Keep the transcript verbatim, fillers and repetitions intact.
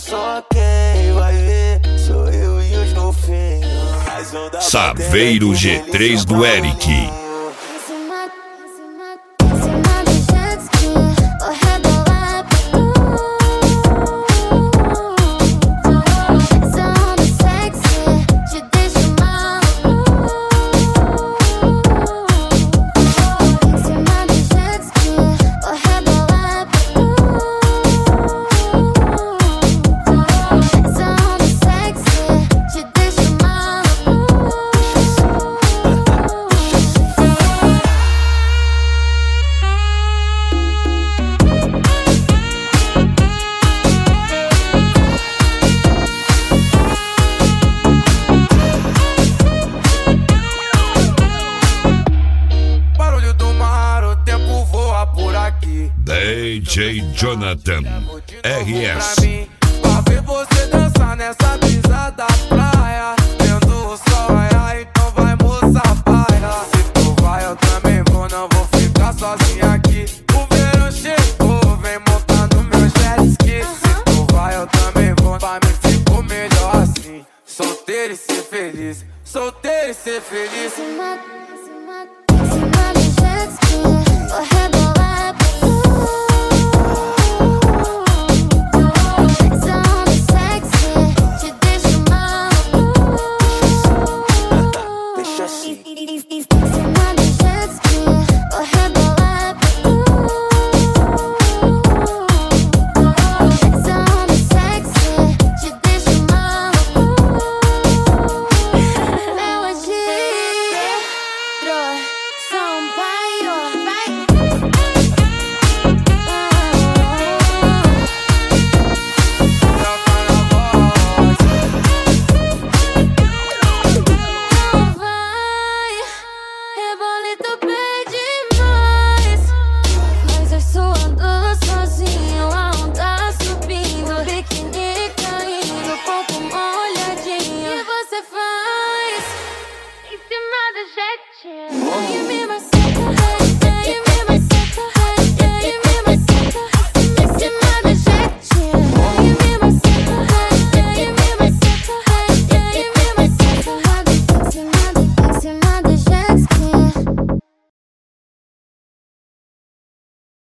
só quem vai ver sou eu e os golfinhos. Saveiro G três do Eric. D J Jonathan R S. Pra ver você dançar nessa brisa da praia, vendo o sol raiar, então vai moça paia. Se tu vai eu também vou, não vou ficar sozinha aqui. O verão chegou, vem montar no meu jet ski. Se tu vai eu também vou, pra mim ficou melhor assim. Solteiro e ser feliz, solteiro e ser feliz. Cima, cima, cima do jet ski, o rebote.